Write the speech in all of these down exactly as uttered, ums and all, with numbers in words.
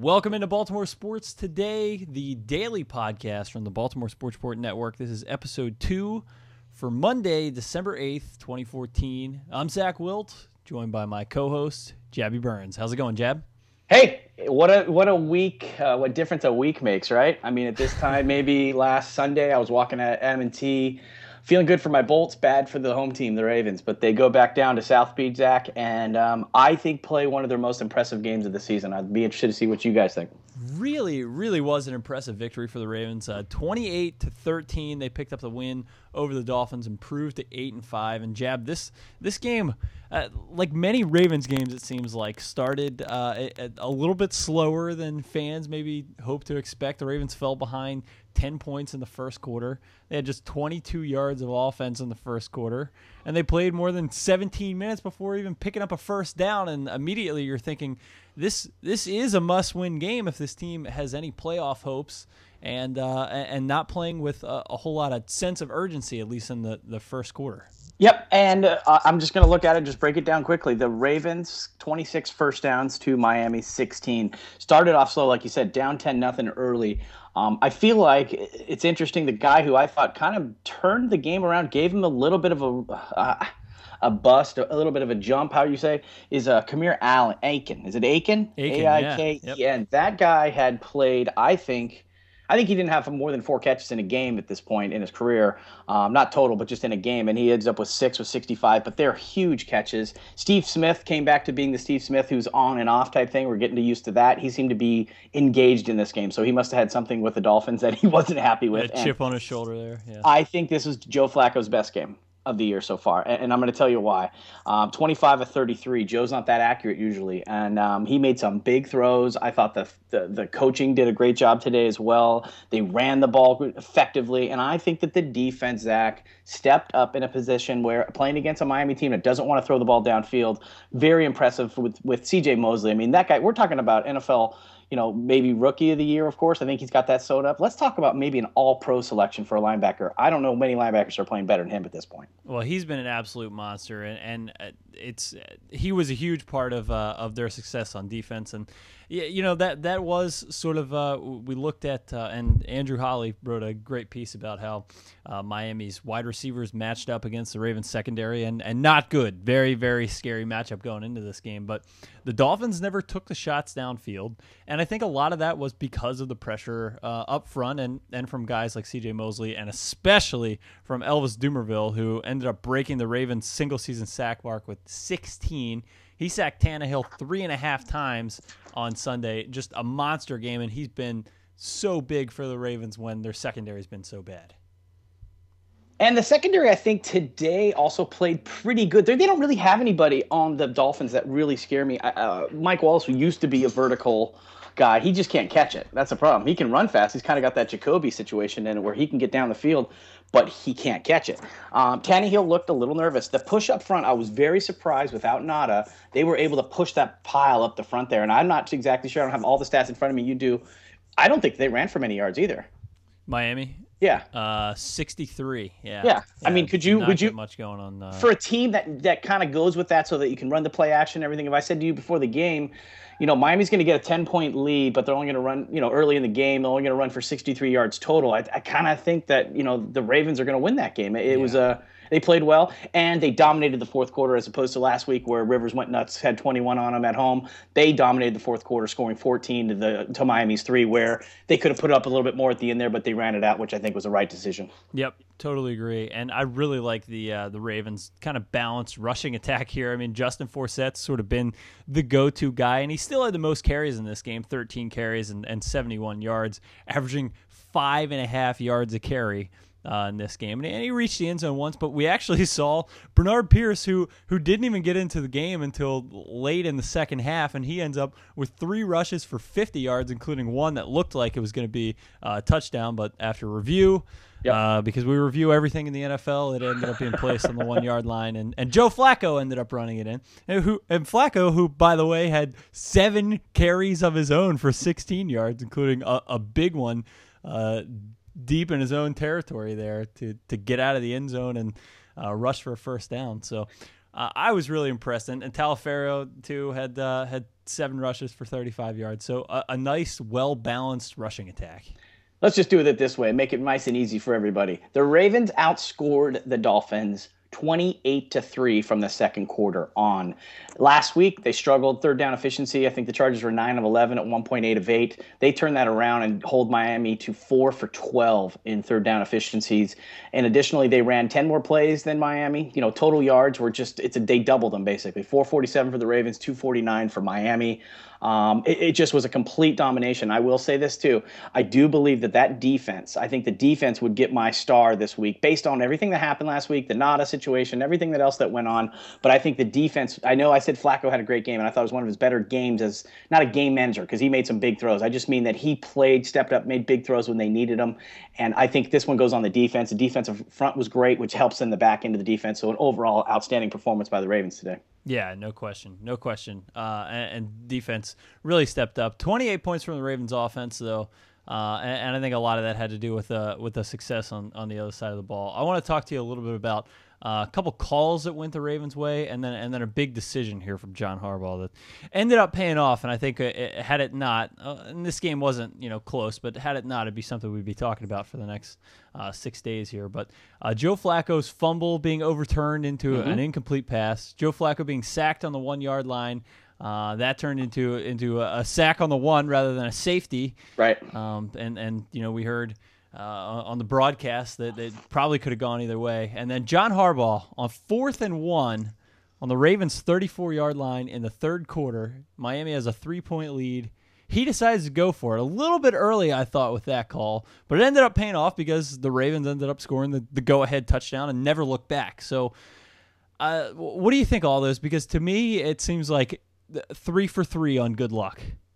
Welcome into Baltimore Sports Today, the daily podcast from the Baltimore Sports Report Network. This is episode two for Monday, December eighth, twenty fourteen. I'm Zach Wilt, joined by my co-host, Jabby Burns. How's it going, Jab? Hey, what a what a week, uh, what difference a week makes, right? I mean, at this time, maybe last Sunday, I was walking at M and T, feeling good for my Bolts, bad for the home team, the Ravens. But they go back down to South Beach, Zach, and um, I think play one of their most impressive games of the season. I'd be interested to see what you guys think. Really, really was an impressive victory for the Ravens. Uh, twenty-eight to thirteen, they picked up the win over the Dolphins, improved to eight and five. And Jab, this this game, uh, like many Ravens games, it seems like started uh, a, a little bit slower than fans maybe hoped to expect. The Ravens fell behind ten points in the first quarter. They had just twenty-two yards of offense in the first quarter, and they played more than seventeen minutes before even picking up a first down. And immediately you're thinking, this this is a must-win game if this team has any playoff hopes, and uh, and not playing with a, a whole lot of sense of urgency, at least in the, the first quarter. Yep, and uh, I'm just going to look at it, just break it down quickly. The Ravens, twenty-six first downs to Miami sixteen. Started off slow, like you said, down ten nothing early. Um, I feel like it's interesting. The guy who I thought kind of turned the game around, gave him a little bit of a uh, a bust, a little bit of a jump, how you say, is uh, Kamir Allen. Aiken. Is it Aiken? Aiken, A I K E N. yeah. Yep. And that guy had played, I think, I think he didn't have more than four catches in a game at this point in his career. Um, not total, but just in a game. And he ends up with six with sixty-five. But they're huge catches. Steve Smith came back to being the Steve Smith who's on and off type thing. We're getting used to that. He seemed to be engaged in this game. So he must have had something with the Dolphins that he wasn't happy with. A chip on his shoulder there. Yeah. I think this is Joe Flacco's best game of the year so far, and, and I'm going to tell you why. Um, twenty-five of thirty-three. Joe's not that accurate usually, and um, he made some big throws. I thought the, the the coaching did a great job today as well. They ran the ball effectively, and I think that the defense, Zach, stepped up in a position where playing against a Miami team that doesn't want to throw the ball downfield, very impressive with with C J Mosley. I mean, that guy. We're talking about N F L. You know, maybe rookie of the year, of course. I think he's got that sewed up. Let's talk about maybe an all-pro selection for a linebacker. I don't know many linebackers are playing better than him at this point. Well, he's been an absolute monster, and, and it's he was a huge part of uh, of their success on defense. And yeah, you know that that was sort of uh, we looked at, uh, and Andrew Holly wrote a great piece about how uh, Miami's wide receivers matched up against the Ravens secondary, and and not good. Very very scary matchup going into this game. But the Dolphins never took the shots downfield, and I think a lot of that was because of the pressure uh, up front and, and from guys like C J Mosley, and especially from Elvis Dumervil, who ended up breaking the Ravens' single-season sack mark with sixteen. He sacked Tannehill three and a half times on Sunday. Just a monster game, and he's been so big for the Ravens when their secondary's been so bad. And the secondary, I think, today also played pretty good. They, they don't really have anybody on the Dolphins that really scare me. Uh, Mike Wallace, who used to be a vertical guy, he just can't catch it. That's a problem. He can run fast. He's kind of got that Jacoby situation in it where he can get down the field, but he can't catch it. Um, Tannehill looked a little nervous. The push up front, I was very surprised without Nada. They were able to push that pile up the front there, and I'm not exactly sure. I don't have all the stats in front of me. You do. I don't think they ran for many yards either. Miami? Yeah. Uh, sixty-three. Yeah. Yeah. I mean, could you, not would you, much going on, uh, for a team that, that kind of goes with that so that you can run the play action and everything. If I said to you before the game, you know, Miami's going to get a ten point lead, but they're only going to run, you know, early in the game, they're only going to run for sixty-three yards total. I, I kind of think that, you know, the Ravens are going to win that game. It, it Yeah. was a, they played well, and they dominated the fourth quarter as opposed to last week where Rivers went nuts, had twenty-one on them at home. They dominated the fourth quarter, scoring fourteen to the to Miami's three, where they could have put up a little bit more at the end there, but they ran it out, which I think was the right decision. Yep, totally agree. And I really like the uh, the Ravens' kind of balanced rushing attack here. I mean, Justin Forsett's sort of been the go-to guy, and he still had the most carries in this game, thirteen carries and, and seventy-one yards, averaging five and a half yards a carry. Uh, in this game, and he reached the end zone once, but we actually saw Bernard Pierce, who who didn't even get into the game until late in the second half, and he ends up with three rushes for fifty yards, including one that looked like it was going to be a touchdown, but after review, yep. uh, because we review everything in the N F L, it ended up being placed on the one-yard line, and, and Joe Flacco ended up running it in. And, who, and Flacco, who, by the way, had seven carries of his own for sixteen yards, including a, a big one, uh, deep in his own territory there to to get out of the end zone and uh, rush for a first down. So Uh, I was really impressed, and, and Talaferro too had uh, had seven rushes for thirty-five yards. So a, a nice, well balanced rushing attack. Let's just do it this way, make it nice and easy for everybody. The Ravens outscored the Dolphins twenty-eight to three from the second quarter on. Last week, they struggled third down efficiency. I think the Chargers were nine of eleven at one point eight of eight. They turned that around and hold Miami to four for twelve in third down efficiencies. And additionally, they ran ten more plays than Miami. You know, total yards were just, it's a, they doubled them basically. four forty-seven for the Ravens, two forty-nine for Miami. Um, it, it just was a complete domination. I will say this too. I do believe that that defense, I think the defense would get my star this week based on everything that happened last week, the Nada situation, everything that else that went on. But I think the defense, I know I said Flacco had a great game, and I thought it was one of his better games as not a game manager because he made some big throws. I just mean that he played, stepped up, made big throws when they needed them. And I think this one goes on the defense. The defensive front was great, which helps in the back end of the defense. So an overall outstanding performance by the Ravens today. Yeah, no question. No question. Uh, and, and defense really stepped up. twenty-eight points from the Ravens offense, though. Uh, and, and I think a lot of that had to do with uh, with the success on, on the other side of the ball. I want to talk to you a little bit about uh, a couple calls that went the Ravens' way, and then and then a big decision here from John Harbaugh that ended up paying off. And I think it, it, had it not, uh, and this game wasn't you know close, but had it not, it'd be something we'd be talking about for the next uh, six days here. But uh, Joe Flacco's fumble being overturned into mm-hmm. an incomplete pass, Joe Flacco being sacked on the one yard line. Uh, that turned into into a, a sack on the one rather than a safety. Right. Um, and, and you know, we heard uh, on the broadcast that it probably could have gone either way. And then John Harbaugh on fourth and one on the Ravens' thirty-four yard line in the third quarter. Miami has a three-point lead. He decides to go for it. A little bit early, I thought, with that call. But it ended up paying off because the Ravens ended up scoring the, the go-ahead touchdown and never looked back. So uh, what do you think of all those? Because to me, it seems like three for three on good luck.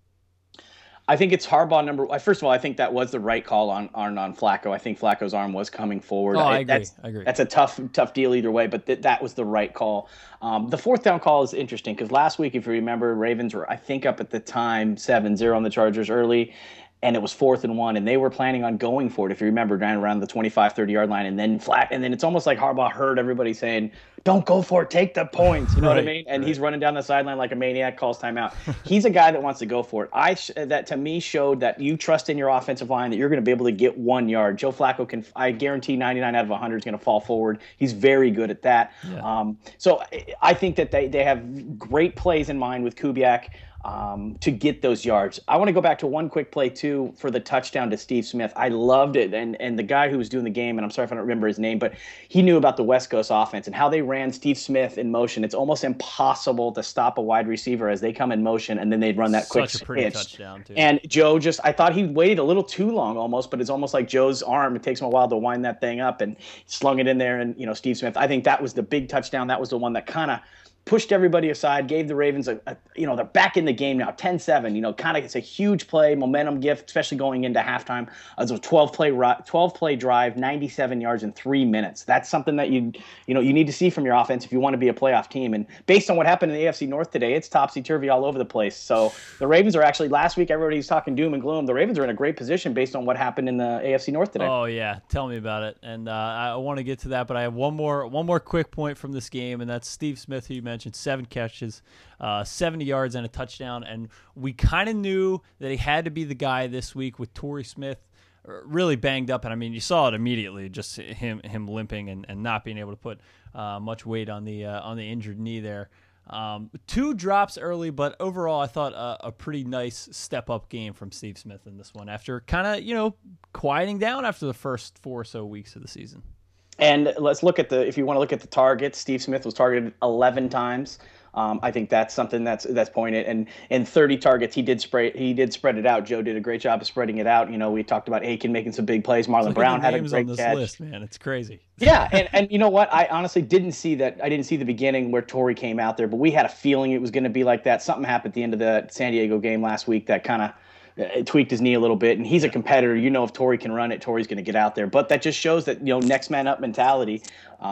I think it's Harbaugh number. First of all, I think that was the right call on on, on Flacco. I think Flacco's arm was coming forward. Oh, I, I agree. That's, I agree. That's a tough tough deal either way, but th- that was the right call. Um, the fourth down call is interesting because last week, if you remember, Ravens were I think up at the time seven zero on the Chargers early. And it was fourth and one, and they were planning on going for it, if you remember, down around the twenty-five, thirty-yard line, and then flat. And then it's almost like Harbaugh heard everybody saying, don't go for it, take the points. You know right, what I mean? And right. he's running down the sideline like a maniac, calls timeout. He's a guy that wants to go for it. I That, to me, showed that you trust in your offensive line, that you're going to be able to get one yard. Joe Flacco can, I guarantee ninety-nine out of one hundred is going to fall forward. He's very good at that. Yeah. Um, so I think that they, they have great plays in mind with Kubiak. Um, to get those yards. I want to go back to one quick play, too, for the touchdown to Steve Smith. I loved it. And and the guy who was doing the game, and I'm sorry if I don't remember his name, but he knew about the West Coast offense and how they ran Steve Smith in motion. It's almost impossible to stop a wide receiver as they come in motion, and then they'd run that Such quick a pretty pitch. touchdown, too. And Joe just, I thought he waited a little too long almost, but it's almost like Joe's arm. It takes him a while to wind that thing up, and slung it in there. And, you know, Steve Smith, I think that was the big touchdown. That was the one that kind of pushed everybody aside, gave the Ravens a, a, you know, they're back in the game now, ten seven, you know, kind of it's a huge play, momentum gift, especially going into halftime. Uh, it was a twelve play twelve play drive, ninety-seven yards in three minutes. That's something that you, you know, you need to see from your offense if you want to be a playoff team. And based on what happened in the A F C North today, it's topsy-turvy all over the place. So the Ravens are actually, last week everybody was talking doom and gloom. The Ravens are in a great position based on what happened in the A F C North today. Oh, yeah. Tell me about it. And uh, I want to get to that, but I have one more one more quick point from this game, and that's Steve Smith, who you mentioned, seven catches. Uh, seventy yards and a touchdown, and we kind of knew that he had to be the guy this week with Torrey Smith really banged up, and I mean you saw it immediately, just him him limping and, and not being able to put uh, much weight on the uh, on the injured knee there. Um, two drops early, but overall I thought a, a pretty nice step up game from Steve Smith in this one after kind of you know quieting down after the first four or so weeks of the season. And let's look at the if you want to look at the targets, Steve Smith was targeted eleven times. Um, I think that's something that's that's pointed. And in thirty targets, he did spray he did spread it out. Joe did a great job of spreading it out. You know, we talked about Aiken making some big plays. Marlon Brown had a great on this catch. List, man, it's crazy. Yeah, and, and you know what? I honestly didn't see that. I didn't see the beginning where Torrey came out there, but we had a feeling it was going to be like that. Something happened at the end of the San Diego game last week that kind of it tweaked his knee a little bit, and he's a competitor. You know, if Torrey can run it, Torrey's going to get out there. But that just shows that, you know, next man up mentality. Um,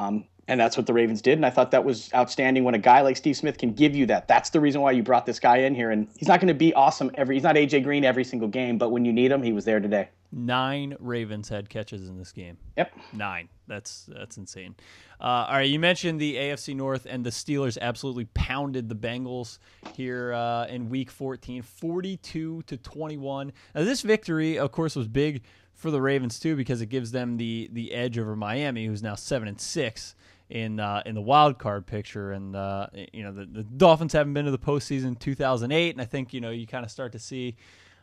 And that's what the Ravens did. And I thought that was outstanding when a guy like Steve Smith can give you that. That's the reason why you brought this guy in here. And he's not going to be awesome every, he's not A J Green every single game, but when you need him, he was there today. Nine Ravens had catches in this game. Yep. Nine. That's that's insane. Uh, all right, you mentioned the A F C North, and the Steelers absolutely pounded the Bengals here uh, in Week fourteen, forty-two to twenty-one. Now, this victory, of course, was big for the Ravens too because it gives them the the edge over Miami, who's now seven and six in uh, in the wild card picture. And uh, you know the, the Dolphins haven't been to the postseason in two thousand eight, and I think you know you kind of start to see.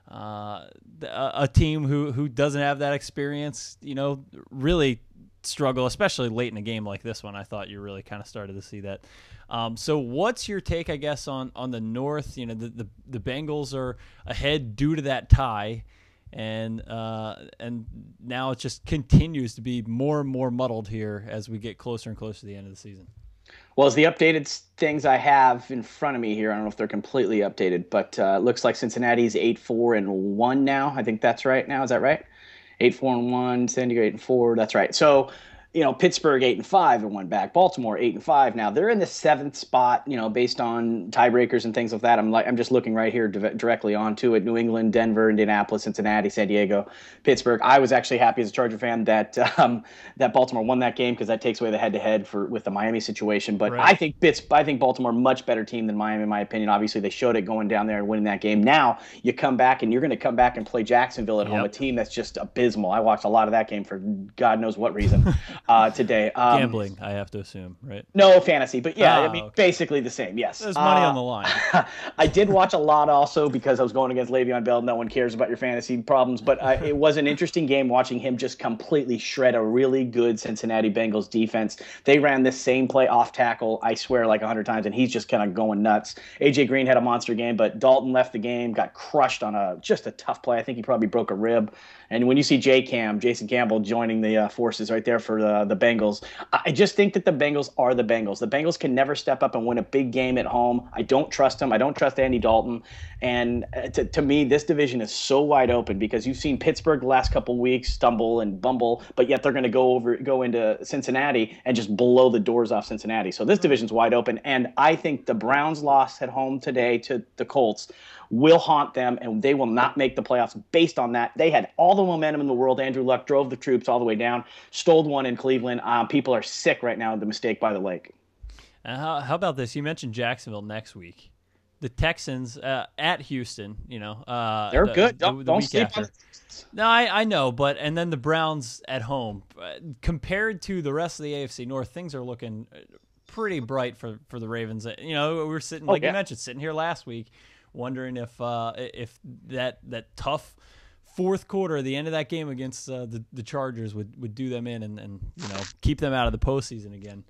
Uh, a, a team who, who doesn't have that experience, you know, really struggle, especially late in a game like this one. I thought you really kind of started to see that. Um, so what's your take, I guess, on, on the North? You know, the, the, the Bengals are ahead due to that tie, and uh, and now it just continues to be more and more muddled here as we get closer and closer to the end of the season. Well, as the updated things I have in front of me here, I don't know if they're completely updated, but uh, it looks like Cincinnati's eight four and one now. I think that's right now. Is that right? eight four and one, San Diego eight and four. That's right. So, you know, Pittsburgh eight and five and one back. Baltimore eight and five. Now they're in the seventh spot, you know, based on tiebreakers and things like that. I'm like, I'm just looking right here di- directly onto it. New England, Denver, Indianapolis, Cincinnati, San Diego, Pittsburgh. I was actually happy as a Charger fan that um, that Baltimore won that game because that takes away the head-to-head for with the Miami situation. But right. I think Pitts, I think Baltimore much better team than Miami in my opinion. Obviously, they showed it going down there and winning that game. Now you come back and you're going to come back and play Jacksonville at yep. home, a team that's just abysmal. I watched a lot of that game for God knows what reason uh, today. Um, Gambling, I have to assume, right? No fantasy, but yeah, oh, I mean, okay. basically the same, yes. There's money uh, on the line. I did watch a lot also because I was going against Le'Veon Bell. No one cares about your fantasy problems, but uh, it was an interesting game watching him just completely shred a really good Cincinnati Bengals defense. They ran this same play off tackle, I swear, like a hundred times, and he's just kind of going nuts. A J Green had a monster game, but Dalton left the game, got crushed on a just a tough play. I think he probably broke a rib. And when you see J Cam, Jason Campbell, joining the uh, forces right there for the, the Bengals, I just think that the Bengals are the Bengals. The Bengals can never step up and win a big game at home. I don't trust them. I don't trust Andy Dalton. And to, to me, this division is so wide open because you've seen Pittsburgh the last couple weeks stumble and bumble, but yet they're going to go over, go into Cincinnati and just blow the doors off Cincinnati. So this division's wide open. And I think the Browns' loss at home today to the Colts will haunt them, and they will not make the playoffs based on that. They had all the momentum in the world. Andrew Luck drove the troops all the way down, stole one in Cleveland. Um, people are sick right now of the mistake by the lake. Uh, how, how about this? You mentioned Jacksonville next week. The Texans uh, at Houston, you know. Uh, They're the, good. The, Don't, the don't week sleep after. on it. No, I, I know, but and then the Browns at home. Uh, compared to the rest of the A F C North, things are looking pretty bright for, for the Ravens. You know, we were sitting, like oh, yeah. you mentioned, sitting here last week, wondering if uh, if that that tough fourth quarter, the end of that game against uh, the the Chargers would, would do them in and, and you know keep them out of the postseason again.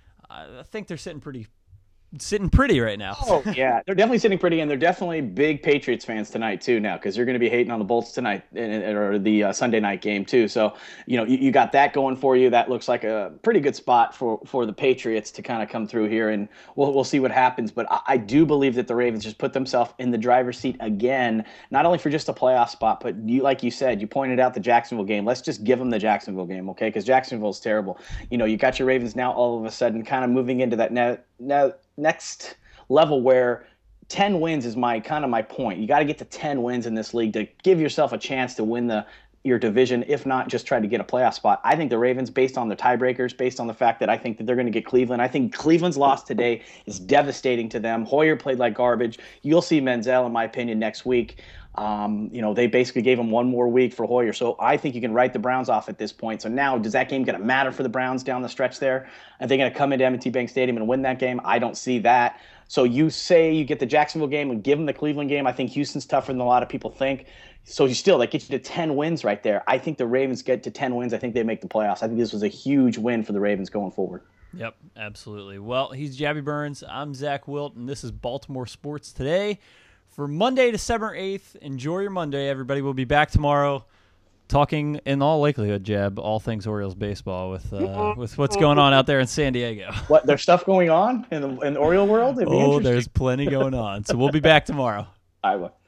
I think they're sitting pretty sitting pretty right now. Oh yeah, they're definitely sitting pretty, and they're definitely big Patriots fans tonight too now because you're going to be hating on the Bolts tonight or the uh, Sunday night game too. So you know you, you got that going for you. That looks like a pretty good spot for, for the Patriots to kind of come through here, and we'll we'll see what happens. But I, I do believe that the Ravens just put themselves in the driver's seat again, not only for just a playoff spot, but you like you said, you pointed out the Jacksonville game. Let's just give them the Jacksonville game, okay? Because Jacksonville's terrible. You know, you got your Ravens now all of a sudden kind of moving into that net now. next level where ten wins is my kind of my point. You got to get to ten wins in this league to give yourself a chance to win the your division, if not just try to get a playoff spot. I think the Ravens, based on the tiebreakers, based on the fact that I think that they're going to get Cleveland, I think Cleveland's loss today is devastating to them. Hoyer played like garbage. You'll see Menzel, in my opinion, next week. Um, you know, they basically gave him one more week for Hoyer. So I think you can write the Browns off at this point. So now, does that game going to matter for the Browns down the stretch there? Are they going to come into M and T Bank Stadium and win that game? I don't see that. So you say you get the Jacksonville game and give them the Cleveland game. I think Houston's tougher than a lot of people think. So you still, that gets you to ten wins right there. I think the Ravens get to ten wins. I think they make the playoffs. I think this was a huge win for the Ravens going forward. Yep, absolutely. Well, he's Jabby Burns. I'm Zach Wilt, and this is Baltimore Sports Today. For Monday, December eighth, enjoy your Monday, everybody. We'll be back tomorrow talking, in all likelihood, Jab, all things Orioles baseball with uh, with what's going on out there in San Diego. What, there's stuff going on in the, in the Oriole world? It'd be oh, there's plenty going on. So we'll be back tomorrow. I will.